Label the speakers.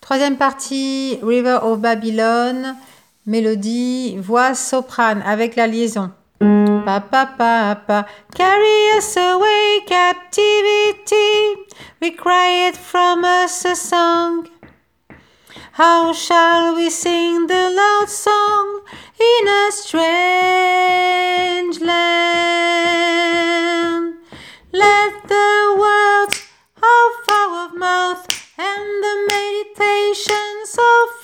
Speaker 1: Troisième partie, River of Babylon, mélodie, voix soprane avec la liaison. Pa pa pa pa, carry us away, captivity, require from us a song. How shall we sing the loud song in a strange land? Let the words of our mouth and the meditations of